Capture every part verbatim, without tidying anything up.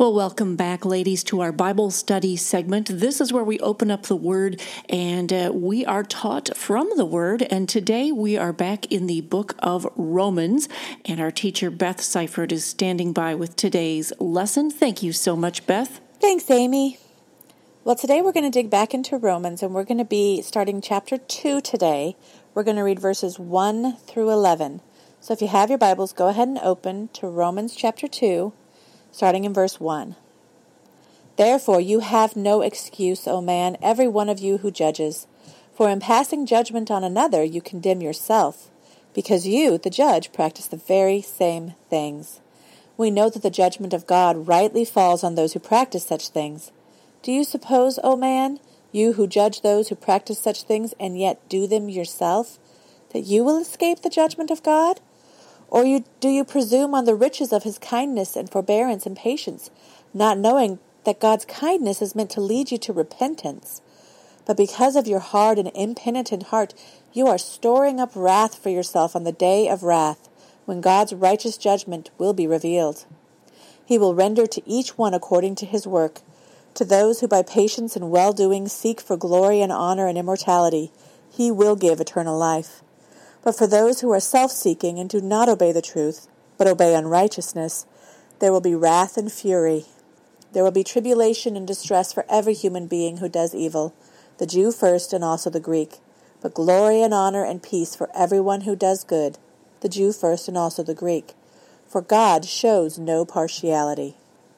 Well, welcome back, ladies, to our Bible study segment. This is where we open up the Word and uh, we are taught from the Word. And today we are back in the book of Romans, and our teacher, Beth Seifert, is standing by with today's lesson. Thank you so much, Beth. Thanks, Amy. Well, today we're going to dig back into Romans, and we're going to be starting chapter two today. We're going to read verses one through eleven. So if you have your Bibles, go ahead and open to Romans chapter two, starting in verse one. Therefore you have no excuse, O man, every one of you who judges. For in passing judgment on another you condemn yourself, because you, the judge, practice the very same things. We know that the judgment of God rightly falls on those who practice such things. Do you suppose, O man, you who judge those who practice such things and yet do them yourself, that you will escape the judgment of God? Or you, do you presume on the riches of his kindness and forbearance and patience, not knowing that God's kindness is meant to lead you to repentance? But because of your hard and impenitent heart, you are storing up wrath for yourself on the day of wrath, when God's righteous judgment will be revealed. He will render to each one according to his work. To those who by patience and well-doing seek for glory and honor and immortality, he will give eternal life. But for those who are self-seeking and do not obey the truth, but obey unrighteousness, there will be wrath and fury. There will be tribulation and distress for every human being who does evil, the Jew first and also the Greek, but glory and honor and peace for everyone who does good, the Jew first and also the Greek. For God shows no partiality.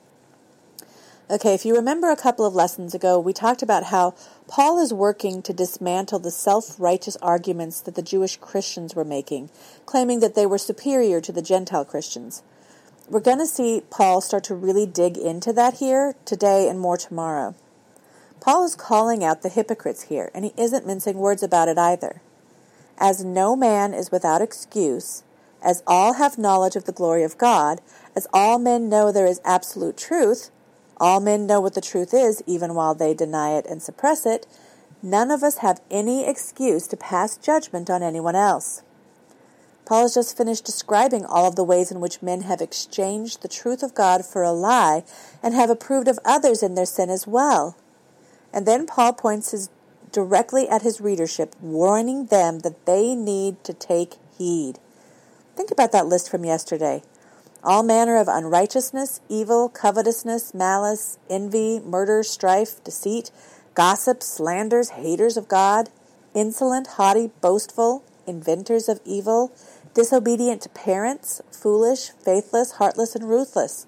Okay, if you remember a couple of lessons ago, we talked about how Paul is working to dismantle the self-righteous arguments that the Jewish Christians were making, claiming that they were superior to the Gentile Christians. We're going to see Paul start to really dig into that here today and more tomorrow. Paul is calling out the hypocrites here, and he isn't mincing words about it either. As no man is without excuse, as all have knowledge of the glory of God, as all men know there is absolute truth, all men know what the truth is, even while they deny it and suppress it, none of us have any excuse to pass judgment on anyone else. Paul has just finished describing all of the ways in which men have exchanged the truth of God for a lie and have approved of others in their sin as well. And then Paul points his, directly at his readership, warning them that they need to take heed. Think about that list from yesterday. All manner of unrighteousness, evil, covetousness, malice, envy, murder, strife, deceit, gossip, slanders, haters of God, insolent, haughty, boastful, inventors of evil, disobedient to parents, foolish, faithless, heartless, and ruthless.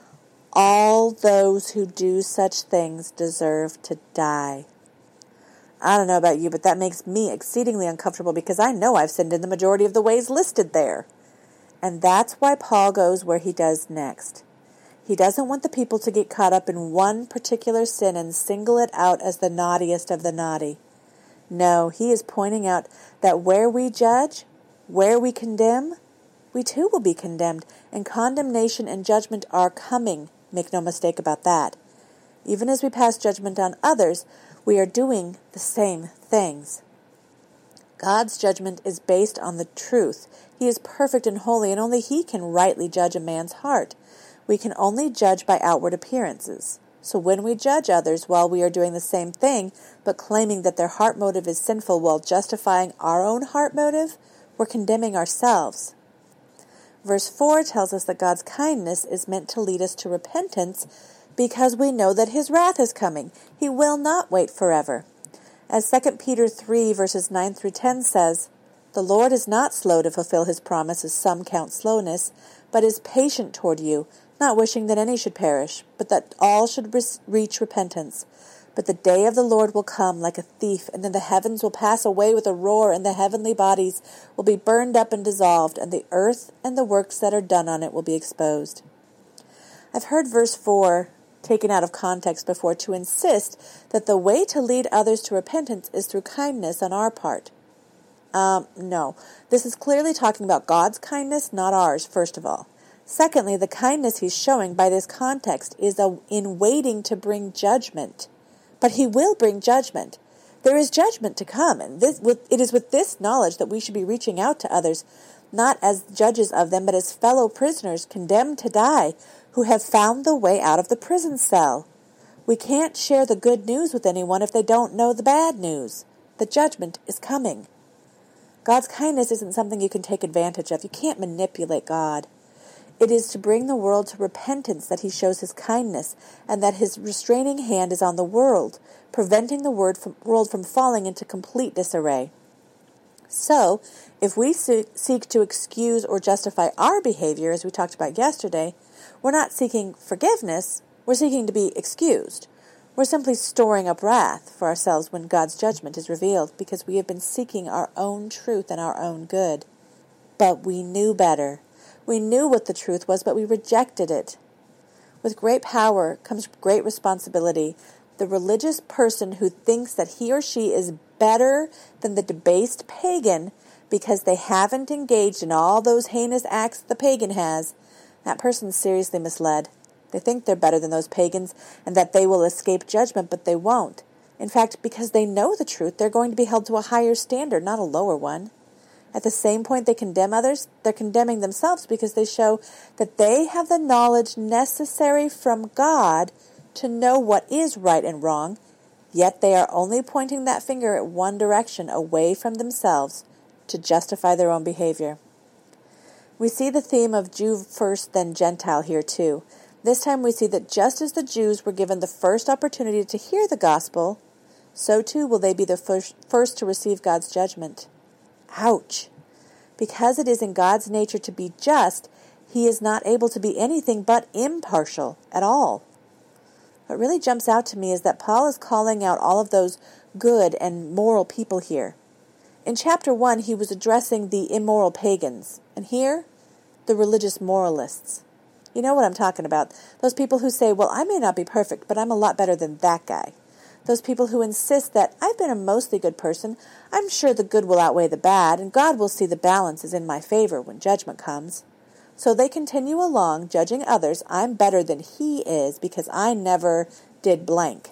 All those who do such things deserve to die. I don't know about you, but that makes me exceedingly uncomfortable because I know I've sinned in the majority of the ways listed there. And that's why Paul goes where he does next. He doesn't want the people to get caught up in one particular sin and single it out as the naughtiest of the naughty. No, he is pointing out that where we judge, where we condemn, we too will be condemned, and condemnation and judgment are coming. Make no mistake about that. Even as we pass judgment on others, we are doing the same things. God's judgment is based on the truth. He is perfect and holy, and only He can rightly judge a man's heart. We can only judge by outward appearances. So when we judge others while we are doing the same thing, but claiming that their heart motive is sinful while justifying our own heart motive, we're condemning ourselves. Verse four tells us that God's kindness is meant to lead us to repentance because we know that His wrath is coming. He will not wait forever. As Second Peter three, verses nine through ten says, "The Lord is not slow to fulfill His promise, as some count slowness, but is patient toward you, not wishing that any should perish, but that all should reach repentance. But the day of the Lord will come like a thief, and then the heavens will pass away with a roar, and the heavenly bodies will be burned up and dissolved, and the earth and the works that are done on it will be exposed." I've heard verse four taken out of context before to insist that the way to lead others to repentance is through kindness on our part. Um, no. This is clearly talking about God's kindness, not ours, first of all. Secondly, the kindness He's showing by this context is a, in waiting to bring judgment. But He will bring judgment. There is judgment to come, and this, with, it is with this knowledge that we should be reaching out to others, not as judges of them, but as fellow prisoners condemned to die, who have found the way out of the prison cell. We can't share the good news with anyone if they don't know the bad news. The judgment is coming. God's kindness isn't something you can take advantage of. You can't manipulate God. It is to bring the world to repentance that he shows his kindness, and that his restraining hand is on the world, preventing the world from, world from falling into complete disarray. So, if we seek to excuse or justify our behavior, as we talked about yesterday, we're not seeking forgiveness, we're seeking to be excused. We're simply storing up wrath for ourselves when God's judgment is revealed, because we have been seeking our own truth and our own good. But we knew better. We knew what the truth was, but we rejected it. With great power comes great responsibility. The religious person who thinks that he or she is better than the debased pagan because they haven't engaged in all those heinous acts the pagan has, that person's seriously misled. They think they're better than those pagans and that they will escape judgment, but they won't. In fact, because they know the truth, they're going to be held to a higher standard, not a lower one. At the same point they condemn others, they're condemning themselves because they show that they have the knowledge necessary from God to know what is right and wrong, yet they are only pointing that finger at one direction, away from themselves, to justify their own behavior. We see the theme of Jew first, then Gentile here too. This time we see that just as the Jews were given the first opportunity to hear the gospel, so too will they be the first, first to receive God's judgment. Ouch! Because it is in God's nature to be just, he is not able to be anything but impartial at all. What really jumps out to me is that Paul is calling out all of those good and moral people here. In chapter one, he was addressing the immoral pagans, and here, the religious moralists. You know what I'm talking about. Those people who say, well, I may not be perfect, but I'm a lot better than that guy. Those people who insist that I've been a mostly good person, I'm sure the good will outweigh the bad, and God will see the balance is in my favor when judgment comes. So they continue along, judging others, I'm better than he is because I never did blank,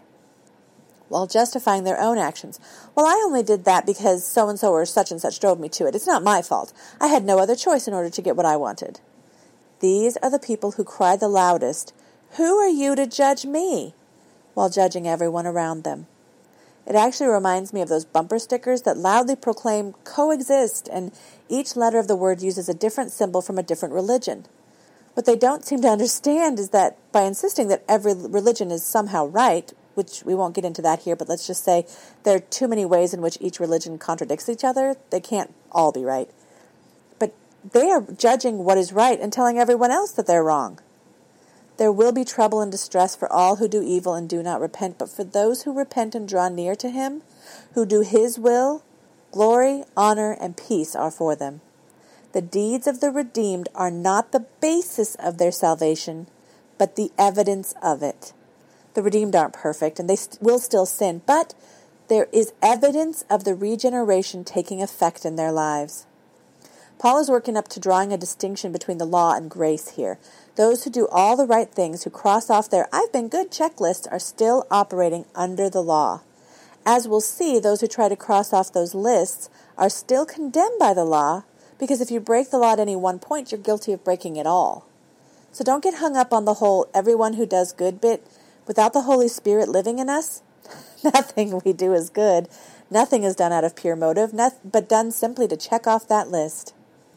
while justifying their own actions. Well, I only did that because so-and-so or such and such drove me to it. It's not my fault. I had no other choice in order to get what I wanted. These are the people who cry the loudest, "Who are you to judge me?" while judging everyone around them. It actually reminds me of those bumper stickers that loudly proclaim coexist, and each letter of the word uses a different symbol from a different religion. What they don't seem to understand is that by insisting that every religion is somehow right, which we won't get into that here, but let's just say there are too many ways in which each religion contradicts each other, they can't all be right. But they are judging what is right and telling everyone else that they're wrong. There will be trouble and distress for all who do evil and do not repent, but for those who repent and draw near to him, who do his will, glory, honor, and peace are for them. The deeds of the redeemed are not the basis of their salvation, but the evidence of it. The redeemed aren't perfect, and they st- will still sin, but there is evidence of the regeneration taking effect in their lives. Paul is working up to drawing a distinction between the law and grace here. Those who do all the right things, who cross off their I've been good checklist, are still operating under the law. As we'll see, those who try to cross off those lists are still condemned by the law, because if you break the law at any one point, you're guilty of breaking it all. So don't get hung up on the whole everyone who does good bit. Without the Holy Spirit living in us, nothing we do is good. Nothing is done out of pure motive, but done simply to check off that list.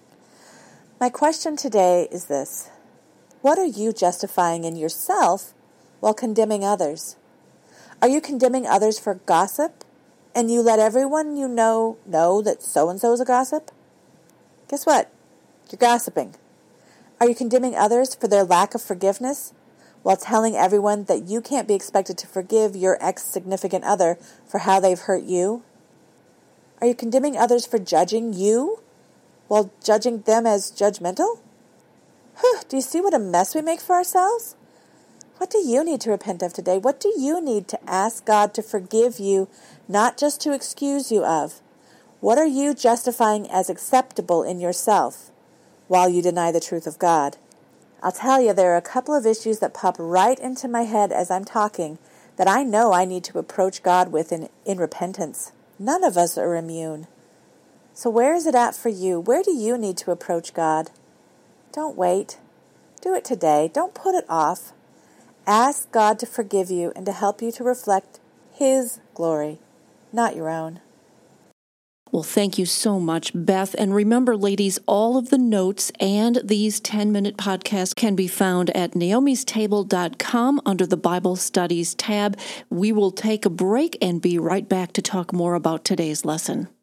My question today is this. What are you justifying in yourself while condemning others? Are you condemning others for gossip, and you let everyone you know know that so-and-so is a gossip? Guess what? You're gossiping. Are you condemning others for their lack of forgiveness, while telling everyone that you can't be expected to forgive your ex-significant other for how they've hurt you? Are you condemning others for judging you, while judging them as judgmental? Whew, do you see what a mess we make for ourselves? What do you need to repent of today? What do you need to ask God to forgive you, not just to excuse you of? What are you justifying as acceptable in yourself while you deny the truth of God? I'll tell you, there are a couple of issues that pop right into my head as I'm talking that I know I need to approach God with in, in repentance. None of us are immune. So where is it at for you? Where do you need to approach God? Don't wait. Do it today. Don't put it off. Ask God to forgive you and to help you to reflect His glory, not your own. Well, thank you so much, Beth. And remember, ladies, all of the notes and these ten-minute podcasts can be found at naomis table dot com under the Bible Studies tab. We will take a break and be right back to talk more about today's lesson.